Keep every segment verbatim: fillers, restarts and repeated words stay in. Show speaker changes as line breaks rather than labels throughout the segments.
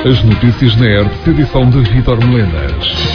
As notícias na R T C, edição de Vítor Melenas.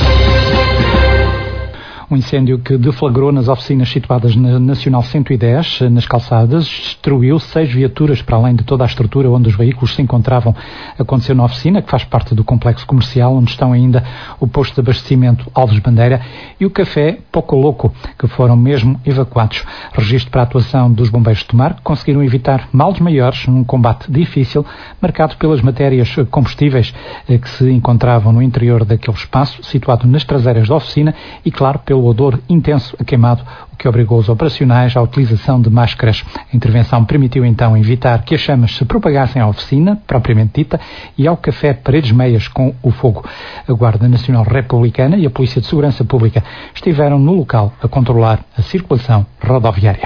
Um incêndio que deflagrou nas oficinas situadas na Nacional cento e dez, nas Calçadas, destruiu seis viaturas para além de toda a estrutura onde os veículos se encontravam. Aconteceu na oficina, que faz parte do complexo comercial, onde estão ainda o posto de abastecimento Alves Bandeira e o café Poco Loco, que foram mesmo evacuados. Registro para a atuação dos bombeiros de Tomar, que conseguiram evitar males maiores num combate difícil, marcado pelas matérias combustíveis que se encontravam no interior daquele espaço, situado nas traseiras da oficina e, claro, pelo o odor intenso a queimado, o que obrigou os operacionais à utilização de máscaras. A intervenção permitiu então evitar que as chamas se propagassem à oficina, propriamente dita, e ao café Paredes Meias com o fogo. A Guarda Nacional Republicana e a Polícia de Segurança Pública estiveram no local a controlar a circulação rodoviária.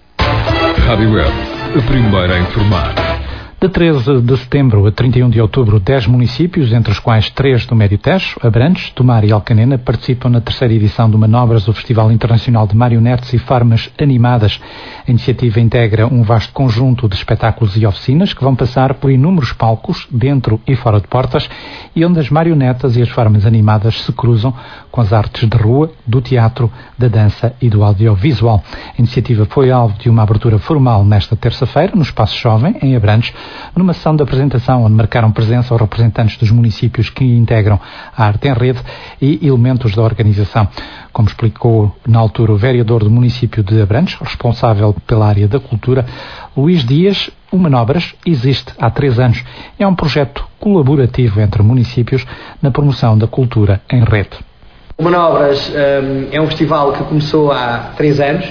Rádio Web, a primeira a informar.
De treze de setembro a trinta e um de outubro, dez municípios, entre os quais três do Médio Tejo, Abrantes, Tomar e Alcanena, participam na terceira edição de Manobras do Festival Internacional de Marionetes e Formas Animadas. A iniciativa integra um vasto conjunto de espetáculos e oficinas que vão passar por inúmeros palcos, dentro e fora de portas, e onde as marionetas e as formas animadas se cruzam com as artes de rua, do teatro, da dança e do audiovisual. A iniciativa foi alvo de uma abertura formal nesta terça-feira, no Espaço Jovem, em Abrantes, numa sessão de apresentação onde marcaram presença os representantes dos municípios que integram a Arte em Rede e elementos da organização. Como explicou na altura o vereador do município de Abrantes, responsável pela área da cultura, Luís Dias, o Manobras existe há três anos. É um projeto colaborativo entre municípios na promoção da cultura em rede.
O Manobras um, é um festival que começou há três anos.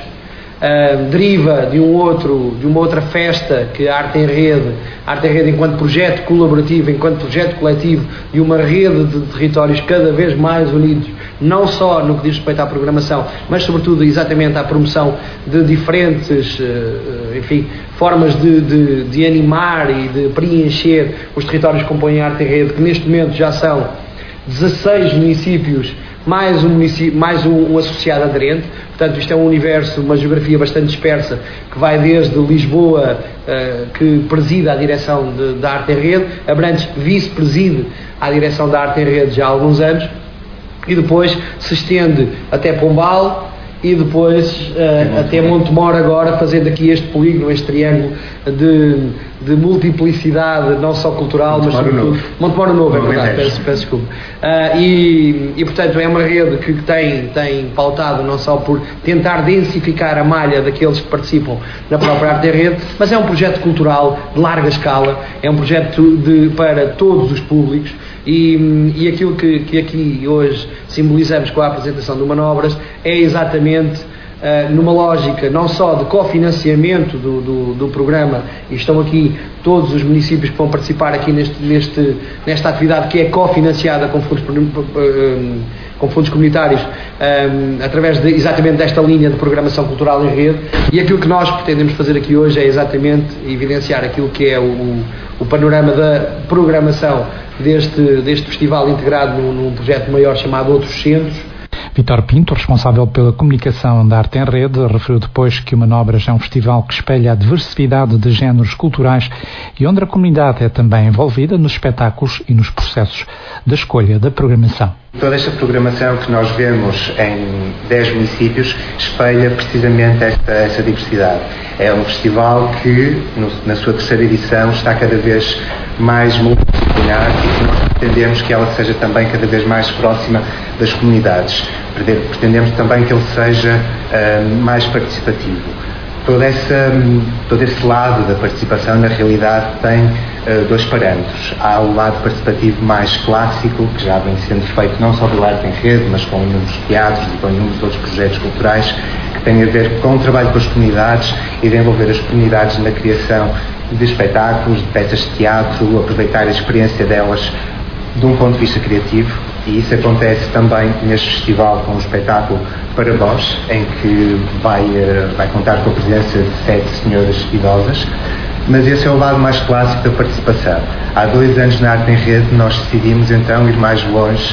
Uh, deriva de um outro, de uma outra festa que a Arte em Rede, a Arte em Rede enquanto projeto colaborativo, enquanto projeto coletivo de uma rede de territórios cada vez mais unidos, não só no que diz respeito à programação, mas sobretudo exatamente à promoção de diferentes, uh, enfim, formas de, de, de animar e de preencher os territórios que compõem a Arte em Rede, que neste momento já são dezasseis municípios, mais um, município, mais um, um associado aderente. Portanto, isto é um universo, uma geografia bastante dispersa, que vai desde Lisboa, uh, que preside a direção de, da Arte em Rede, Abrantes vice-preside a direção da Arte em Rede já há alguns anos, e depois se estende até Pombal, e depois uh, até Montemor agora, fazendo aqui este polígono, este triângulo de, de multiplicidade, não só cultural, mas sobretudo... Montemor Novo, é verdade, peço, peço desculpa. Uh, e, e, portanto, é uma rede que tem, tem pautado não só por tentar densificar a malha daqueles que participam na própria Arte em Rede, mas é um projeto cultural de larga escala, é um projeto de, para todos os públicos, e, e aquilo que, que aqui hoje simbolizamos com a apresentação do Manobras é exatamente uh, numa lógica não só de cofinanciamento do, do, do programa, e estão aqui todos os municípios que vão participar aqui neste, neste, nesta atividade que é cofinanciada com fundos, com fundos comunitários, um, através de, exatamente desta linha de programação cultural em rede, e aquilo que nós pretendemos fazer aqui hoje é exatamente evidenciar aquilo que é o, o panorama da programação deste, deste festival integrado num, num projeto maior chamado Outros Centros.
Vítor Pinto, responsável pela comunicação da Arte em Rede, referiu depois que o Manobras é um festival que espelha a diversidade de géneros culturais e onde a comunidade é também envolvida nos espetáculos e nos processos de escolha da programação.
Toda esta programação que nós vemos em dez municípios espelha precisamente esta, esta diversidade. É um festival que, no, na sua terceira edição, está cada vez mais multidisciplinar e que nós pretendemos que ela seja também cada vez mais próxima das comunidades. Pretendemos também que ele seja uh, mais participativo. Todo, essa, todo esse lado da participação, na realidade, tem uh, dois parâmetros. Há o lado participativo mais clássico, que já vem sendo feito não só pela Arte em Rede, mas com inúmeros teatros e com inúmeros outros projetos culturais, que têm a ver com o trabalho com as comunidades e de envolver as comunidades na criação de espetáculos, de peças de teatro, aproveitar a experiência delas de um ponto de vista criativo. E isso acontece também neste festival com o espetáculo Para Vós, em que vai, vai contar com a presença de sete senhoras idosas, mas esse é o lado mais clássico da participação. Há dois anos na Arte em Rede nós decidimos então ir mais longe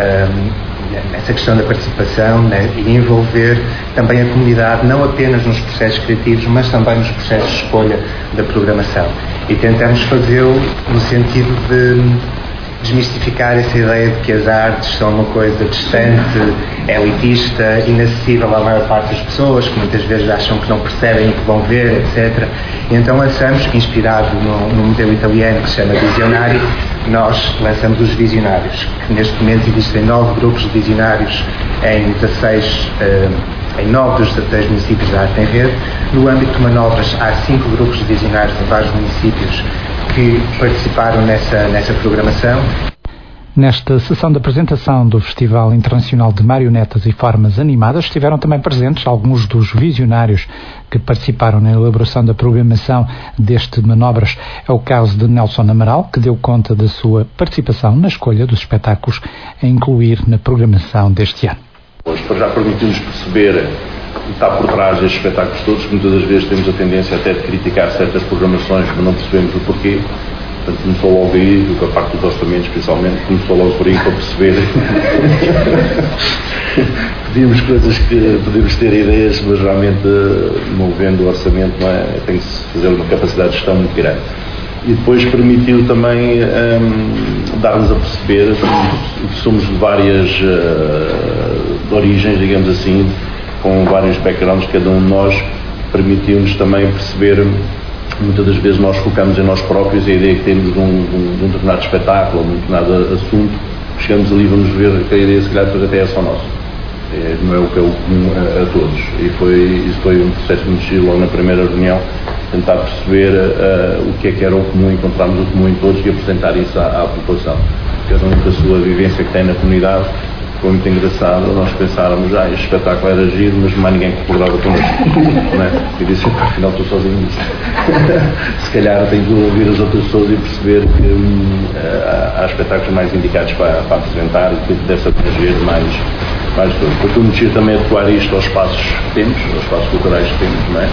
um, nessa questão da participação, né, e envolver também a comunidade não apenas nos processos criativos, mas também nos processos de escolha da programação. E tentamos fazê-lo no sentido de desmistificar essa ideia de que as artes são uma coisa distante, elitista, inacessível à maior parte das pessoas, que muitas vezes acham que não percebem o que vão ver, etcétera. E então lançamos, inspirado no, no modelo italiano que se chama Visionário, nós lançamos os Visionários, que neste momento existem nove grupos de visionários em dezasseis, uh, em nove dos dezasseis municípios da Arte em Rede. No âmbito de manobras há cinco grupos de visionários em vários municípios que participaram nessa, nessa programação.
Nesta sessão de apresentação do Festival Internacional de Marionetas e Formas Animadas estiveram também presentes alguns dos visionários que participaram na elaboração da programação deste Manobras. É o caso de Nelson Amaral, que deu conta da sua participação na escolha dos espetáculos a incluir na programação deste ano.
Hoje já permitiu-nos perceber o que está por trás destes espetáculos todos, que muitas das vezes temos a tendência até de criticar certas programações, mas não percebemos o porquê. Portanto, começou logo aí, com a parte dos orçamentos principalmente, começou logo por aí para perceber. Pedimos coisas que podemos ter ideias, mas realmente, não vendo o orçamento, não é? Tem que se fazer uma capacidade de gestão muito grande. E depois permitiu também um, dar-nos a perceber que somos de várias uh, origens, digamos assim, com vários backgrounds, cada um de nós permitiu-nos também perceber. Muitas das vezes nós focamos em nós próprios e a ideia que temos de um, de um determinado espetáculo ou de um determinado assunto, chegamos ali e vamos ver que a ideia se calhar depois até é só nossa. É, não é o que é o comum a, a todos. E foi, isso foi um processo muito giro logo na primeira reunião, tentar perceber uh, o que é que era o comum, encontrarmos o comum em todos e apresentar isso à, à população. Cada um com a sua vivência que tem na comunidade. Foi muito engraçado, nós pensávamos, ah, este espetáculo era giro, mas não há ninguém que concordava connosco, não é? E disse, afinal estou sozinho nisso. Se calhar tenho que ouvir as outras pessoas e perceber que hum, há, há espetáculos mais indicados para, para apresentar e que deve-se abranger mais, mais todos. Foi muito giro também adequar isto aos espaços que temos, aos espaços culturais que temos, não é?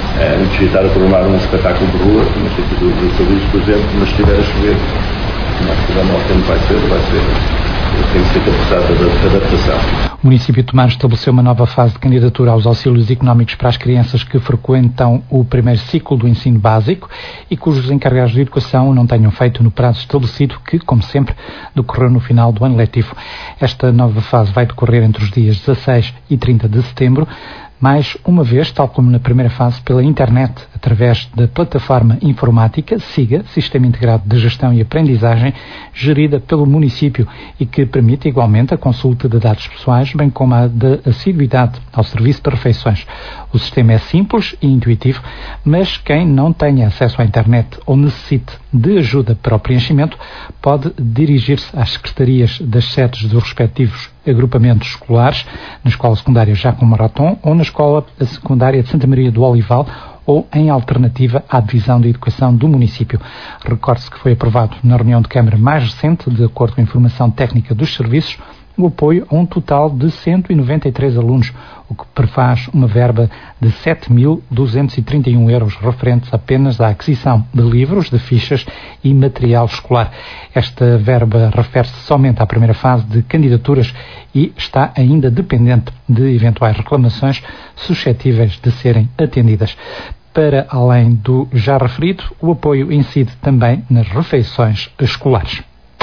É muito giro estar a programar um espetáculo de rua, no sentido do Serviço, por exemplo, mas se estiver a chover, não é? Se tiver mau tempo vai ser, vai ser. Tem que ser capacidade de adaptação.
O município de Tomar estabeleceu uma nova fase de candidatura aos auxílios económicos para as crianças que frequentam o primeiro ciclo do ensino básico e cujos encarregados de educação não tenham feito no prazo estabelecido, que, como sempre, decorreu no final do ano letivo. Esta nova fase vai decorrer entre os dias dezasseis e trinta de setembro, mais uma vez, tal como na primeira fase, pela internet, através da plataforma informática SIGA, Sistema Integrado de Gestão e Aprendizagem, gerida pelo município e que permite igualmente a consulta de dados pessoais, bem como a de assiduidade ao serviço de refeições. O sistema é simples e intuitivo, mas quem não tenha acesso à internet ou necessite de ajuda para o preenchimento pode dirigir-se às secretarias das sedes dos respectivos agrupamentos escolares, na Escola Secundária Jacomo Maraton ou na Escola Secundária de Santa Maria do Olival, ou em alternativa à Divisão de Educação do município. Recorde-se que foi aprovado na reunião de Câmara mais recente, de acordo com a informação técnica dos serviços, o apoio a um total de cento e noventa e três alunos, o que prefaz uma verba de sete mil duzentos e trinta e um euros referentes apenas à aquisição de livros, de fichas e material escolar. Esta verba refere-se somente à primeira fase de candidaturas e está ainda dependente de eventuais reclamações suscetíveis de serem atendidas. Para além do já referido, o apoio incide também nas refeições escolares.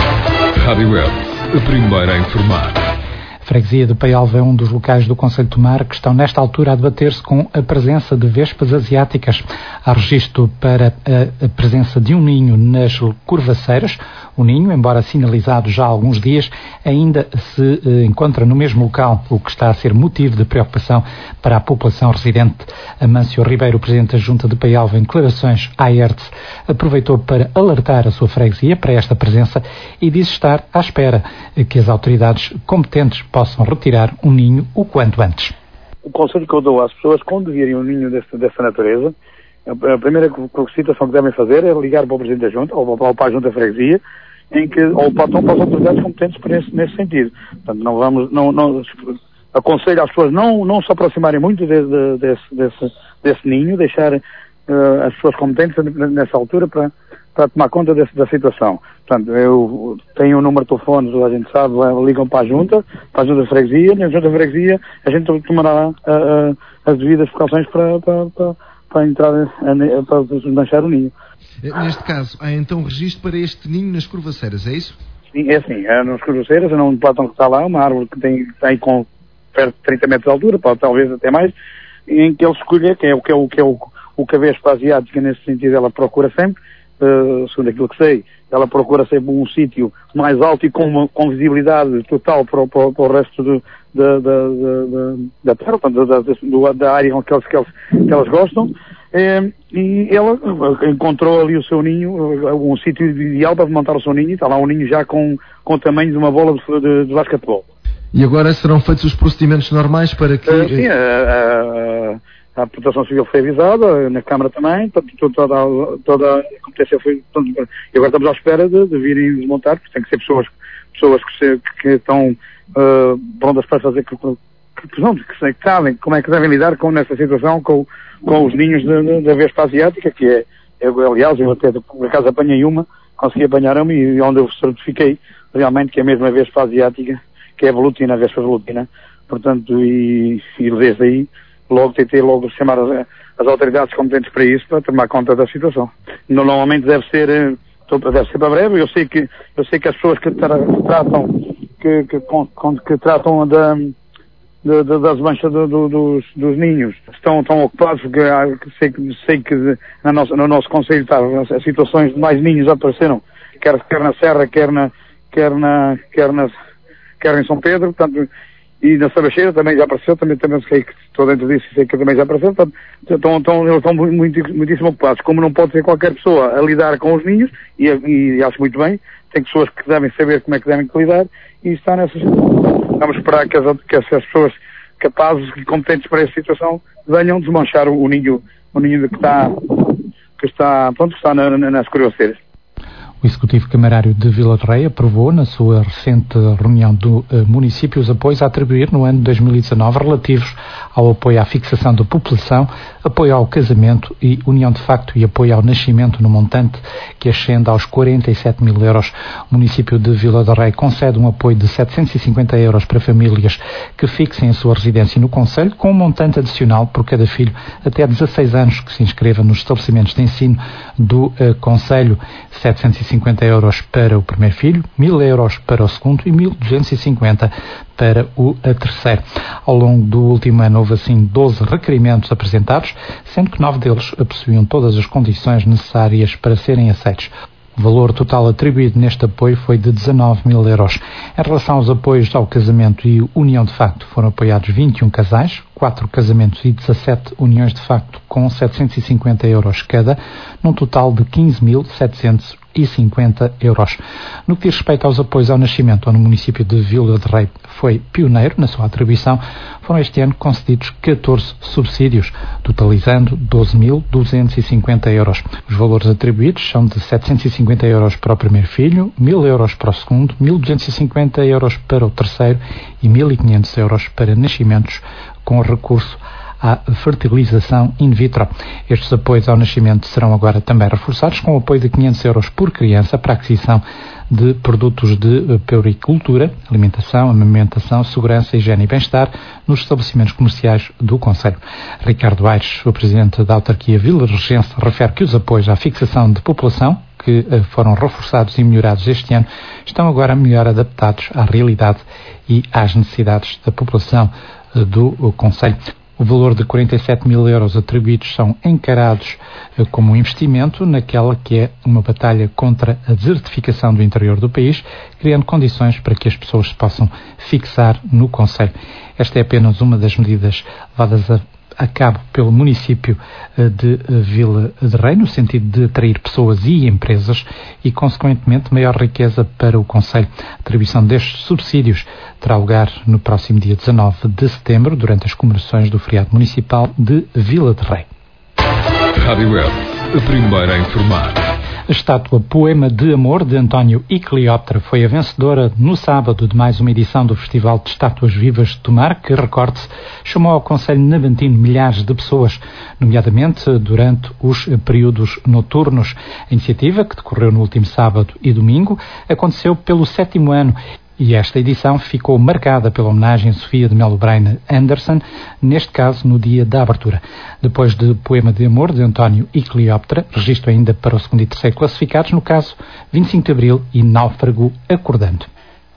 Rádio Web, a primeira a informar.
A freguesia de Paialva é um dos locais do Concelho de Tomar que estão nesta altura a debater-se com a presença de vespas asiáticas. Há registro para a, a presença de um ninho nas curvaceiras. O ninho, embora sinalizado já há alguns dias, ainda se eh, encontra no mesmo local, o que está a ser motivo de preocupação para a população residente. Amâncio Ribeiro, presidente da Junta de Paialva, em declarações à E R T S, aproveitou para alertar a sua freguesia para esta presença e diz estar à espera que as autoridades competentes possam retirar um ninho o quanto antes.
O conselho que eu dou às pessoas, quando virem um ninho dessa, dessa natureza, a primeira situação que devem fazer é ligar para o presidente da Junta, ou para a Junta da Freguesia, em que, ou para, para as autoridades competentes nesse, nesse sentido. Portanto, não vamos, não, não, aconselho às pessoas não, não se aproximarem muito de, de, desse, desse, desse ninho, deixar uh, as pessoas competentes nessa altura para, para tomar conta desse, da situação. Portanto, eu tenho um número de telefones, a gente sabe, ligam para a Junta, para a Junta da Freguesia, e na Junta da Freguesia a gente tomará uh, uh, as devidas precauções para, para, para, para entrar, uh, para desmanchar o ninho.
Neste caso, há então registro para este ninho nas curvaceiras, é isso?
sim, é assim, é nos Cruzeiras, é num plátano que está lá, uma árvore que tem, tem com perto de trinta metros de altura, pode, talvez até mais, em que ele escolhe, que é o que é o que é o, o que a Vespa asiática, nesse sentido, ela procura sempre, uh, segundo aquilo que sei, ela procura sempre um sítio mais alto e com uma com visibilidade total para, para, para o resto do, da, da, da, da terra, da, da, da área que elas, que elas, que elas gostam. É, e ela encontrou ali o seu ninho, um sítio ideal para montar o seu ninho, e está lá um ninho já com, com o tamanho de uma bola de, de, de basquetebol.
E agora serão feitos os procedimentos normais para que...
Uh, sim, a, a, a Proteção Civil foi avisada, na Câmara também, toda, toda a competência foi... E agora estamos à espera de, de virem desmontar, porque tem que ser pessoas, pessoas que, se, que estão uh, prontas para fazer... Que, que, não, que, que sabem como é que devem lidar com nessa situação, com, com os ninhos da Vespa asiática, que é, eu, aliás, eu até por acaso apanhei uma, consegui apanhar uma e onde eu certifiquei realmente que é mesmo a Vespa asiática, que é a velutina, a Vespa velutina, portanto, e, e desde aí logo tentei logo chamar as, as autoridades competentes para isso, para tomar conta da situação. Normalmente deve ser, deve ser para breve, eu sei que, eu sei que as pessoas que, tra, que tratam, que, que, que, que tratam da... De, de, das manchas do, do, dos, dos ninhos estão, estão ocupados, porque sei, sei que na nossa, no nosso concelho está, as situações de mais ninhos apareceram, quer, quer na Serra, quer na, quer na, quer na, quer em São Pedro, portanto, e na Sabacheira também já apareceu, também, também sei que estou dentro disso e sei que também já apareceu, portanto, estão, estão, eles estão muito, muitíssimo ocupados, como não pode ser qualquer pessoa a lidar com os ninhos, e, e acho muito bem, tem pessoas que devem saber como é que devem lidar, e está nessa situação. Vamos esperar que as, que as pessoas capazes e competentes para essa situação venham desmanchar o, o ninho, o ninho que está, que está, pronto, que está na, na, nas Curioceiras.
O Executivo Camarário de Vila de Rei aprovou, na sua recente reunião do uh, município, os apoios a atribuir no ano de dois mil e dezanove relativos ao apoio à fixação da população, apoio ao casamento e união de facto e apoio ao nascimento no montante que ascende aos quarenta e sete mil euros. O município de Vila de Rei concede um apoio de setecentos e cinquenta euros para famílias que fixem a sua residência no concelho, com um montante adicional por cada filho até dezasseis anos que se inscreva nos estabelecimentos de ensino do uh, concelho. setecentos e cinquenta euros para o primeiro filho, mil euros para o segundo e mil duzentos e cinquenta para o terceiro. Ao longo do último ano houve assim doze requerimentos apresentados, sendo que nove deles possuíam todas as condições necessárias para serem aceitos. O valor total atribuído neste apoio foi de dezanove mil euros. Em relação aos apoios ao casamento e união de facto, foram apoiados vinte e um casais, quatro casamentos e dezassete uniões de facto com setecentos e cinquenta euros cada, num total de quinze mil setecentos e cinquenta euros. No que diz respeito aos apoios ao nascimento, no município de Vila de Rei foi pioneiro na sua atribuição, foram este ano concedidos catorze subsídios, totalizando doze mil duzentos e cinquenta euros. Os valores atribuídos são de setecentos e cinquenta euros para o primeiro filho, mil euros para o segundo, mil duzentos e cinquenta euros para o terceiro e mil e quinhentos euros para nascimentos com recurso à fertilização in vitro. Estes apoios ao nascimento serão agora também reforçados com o apoio de quinhentos euros por criança para a aquisição de produtos de puericultura, alimentação, amamentação, segurança, higiene e bem-estar nos estabelecimentos comerciais do concelho. Ricardo Aires, o presidente da autarquia Vila Regense, refere que os apoios à fixação de população, que foram reforçados e melhorados este ano, estão agora melhor adaptados à realidade e às necessidades da população do concelho. O valor de quarenta e sete mil euros atribuídos são encarados eh, como um investimento naquela que é uma batalha contra a desertificação do interior do país, criando condições para que as pessoas se possam fixar no concelho. Esta é apenas uma das medidas levadas a, a cabo pelo município eh, de eh, Vila de Rei, no sentido de atrair pessoas e empresas e, consequentemente, maior riqueza para o concelho. A atribuição destes subsídios terá lugar no próximo dia dezanove de setembro, durante as comemorações do feriado municipal de Vila de Rei.
Rádio Web, a primeira a informar.
A estátua Poema de Amor de António e Cleópatra foi a vencedora no sábado de mais uma edição do Festival de Estátuas Vivas de Tomar, que, recorde-se, chamou ao Concelho Navantino milhares de pessoas, nomeadamente durante os períodos noturnos. A iniciativa, que decorreu no último sábado e domingo, aconteceu pelo sétimo ano E esta edição ficou marcada pela homenagem a Sofia de Melo Braine Anderson, neste caso no dia da abertura. Depois de Poema de Amor, de António e Cleópatra, registro ainda para o segundo e terceiro classificados, no caso vinte e cinco de Abril e Náufrago Acordando.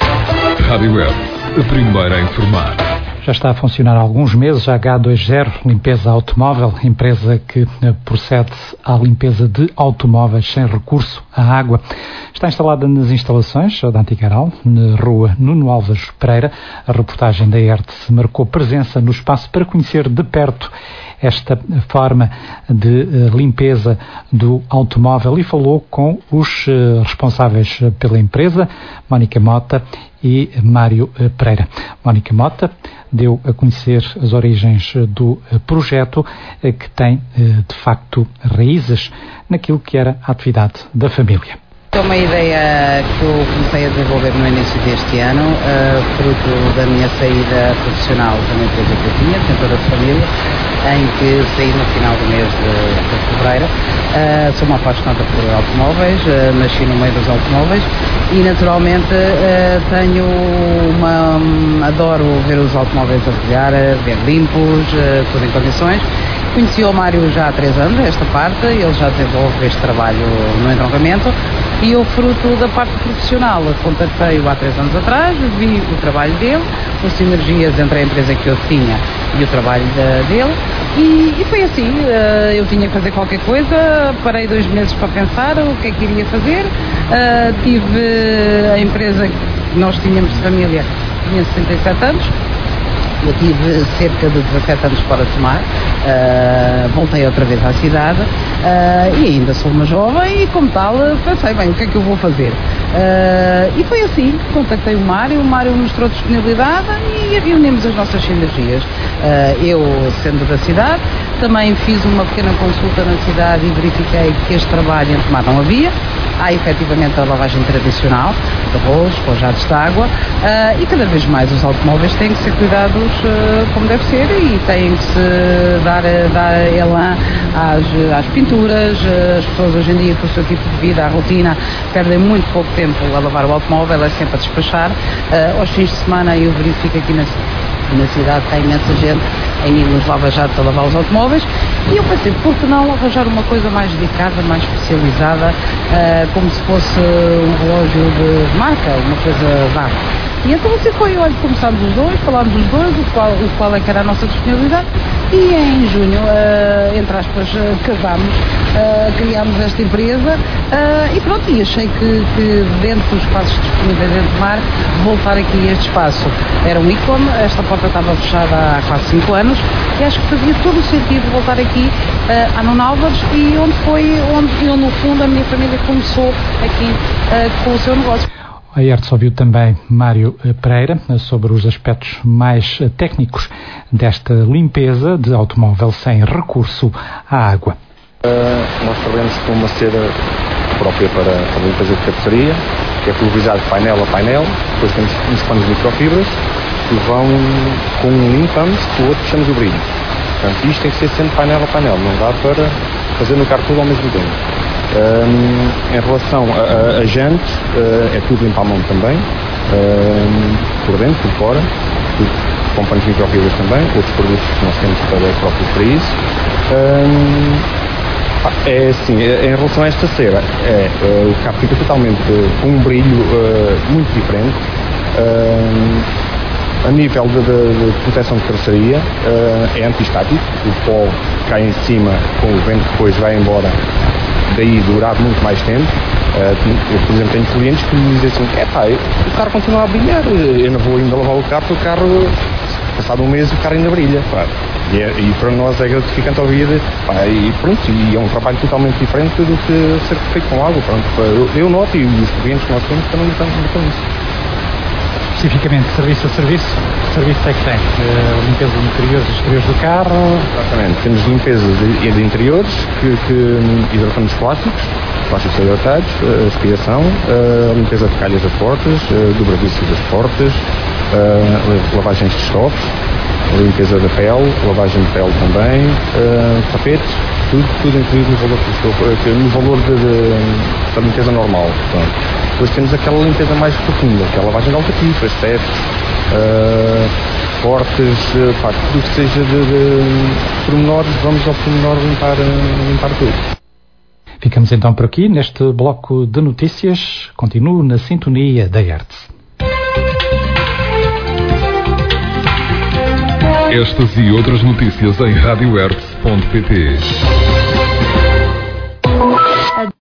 Rádio Web, a primeira a informar.
Já está a funcionar há alguns meses a H vinte Limpeza Automóvel, empresa que procede à limpeza de automóveis sem recurso à água. Está instalada nas instalações da Antigaral, na rua Nuno Álvares Pereira. A reportagem da E R T marcou presença no espaço para conhecer de perto esta forma de uh, limpeza do automóvel e falou com os uh, responsáveis pela empresa, Mónica Mota e Mário uh, Pereira. Mónica Mota deu a conhecer as origens do uh, projeto uh, que tem, uh, de facto, raízes naquilo que era a atividade da família.
É uma ideia que eu comecei a desenvolver no início deste ano, uh, fruto da minha saída profissional da minha empresa que eu tinha, Centro da Família, em que saí no final do mês de, de fevereiro. Uh, sou uma apaixonada por automóveis, uh, nasci no meio dos automóveis e naturalmente uh, tenho uma... Um, adoro ver os automóveis a brilhar, ver limpos, uh, tudo em condições. Conheci o Mário já há três anos, esta parte, ele já desenvolve este trabalho no entroncamento e eu, fruto da parte profissional, contactei-o há três anos atrás, vi o trabalho dele, as sinergias entre a empresa que eu tinha e o trabalho de, dele e, e foi assim, uh, eu tinha que fazer qualquer coisa, parei dois meses para pensar o que é que iria fazer, uh, tive a empresa que nós tínhamos de família, tinha sessenta e sete anos. Eu tive cerca de dezassete anos fora de mar, uh, voltei outra vez à cidade uh, e ainda sou uma jovem e, como tal, pensei, bem, o que é que eu vou fazer? Uh, e foi assim, contactei o Mário, o Mário mostrou disponibilidade e reunimos as nossas sinergias. Uh, eu, sendo da cidade, também fiz uma pequena consulta na cidade e verifiquei que este trabalho em Tomar não havia. Há efetivamente a lavagem tradicional de rolos, com jatos de água uh, e cada vez mais os automóveis têm que ser cuidados uh, como deve ser e têm que se dar, dar elan às, às pinturas. As pessoas hoje em dia, com o seu tipo de vida, a rotina, perdem muito pouco tempo a lavar o automóvel, é sempre a despachar. Uh, aos fins de semana eu verifico aqui na na cidade que há imensa gente em ir nos lava-jatos a lavar os automóveis e eu pensei, por que não arranjar uma coisa mais dedicada, mais especializada, uh, como se fosse um relógio de marca, uma coisa vá. E então assim foi, olha, começámos os dois, falámos os dois, o qual, o qual é que era a nossa disponibilidade e em junho, uh, entre aspas, uh, casámos, uh, criámos esta empresa uh, e pronto, e achei que, que dentro dos espaços disponíveis dentro do mar, voltar aqui a este espaço. Era um ícone, esta porta estava fechada há quase cinco anos e acho que fazia todo o sentido voltar aqui uh, a Nuno Álvares e onde foi, onde eu no fundo a minha família começou aqui uh, com o seu negócio.
A E R T ouviu também Mário Pereira sobre os aspectos mais técnicos desta limpeza de automóvel sem recurso à água.
Uh, nós trabalhamos com uma cera própria para a limpeza de tapeçaria, que é pulverizado de painel a painel, depois temos uns panos de microfibras que vão com um limpamos, com o outro puxamos o brilho. Portanto, isto tem que ser sempre painel a painel, não dá para fazer no carro tudo ao mesmo tempo. Um, em relação a, a, a jante, uh, é tudo limpo à mão também, um, por dentro, por fora, tudo com panos microfibras também, outros produtos que nós temos para próprios para isso. Um, é assim, em relação a esta cera, é, uh, o carro fica totalmente uh, com um brilho uh, muito diferente. Um, A nível de, de, de proteção de carroceria, uh, é anti-estático, o pó cai em cima com o vento, depois vai embora, daí durar muito mais tempo. Uh, eu, por exemplo, tenho clientes que me dizem assim, é pá, o carro continua a brilhar, eu não vou ainda lavar o carro, porque o carro, passado um mês, o carro ainda brilha. Pá. E, é, e para nós é gratificante ouvir, pá, e pronto, e é um trabalho totalmente diferente do que ser feito com água. Pronto, eu, eu noto e os clientes que nós temos também notam isso.
Especificamente, serviço a serviço, que serviço é que tem? Uh, limpeza de interiores e exteriores do carro?
Exatamente, temos limpeza de, de interiores, que, que hidratamos plásticos, plásticos hidratados, uh, aspiração, uh, limpeza de calhas das portas, uh, dobradiças das portas, uh, lavagens de estofos, limpeza da pele, lavagem de pele também, uh, tapetes, tudo, tudo incluído no valor, no valor de, de, da limpeza normal. Portanto. Depois temos aquela limpeza mais profunda, que é a lavagem de alcatifas, tetos, uh, portas, uh, pá, tudo que seja de, de pormenores, vamos ao pormenor limpar, uh, limpar tudo.
Ficamos então por aqui neste bloco de notícias. Continuo na sintonia da Hertz.
Estas e outras notícias em rádio hertz ponto pt.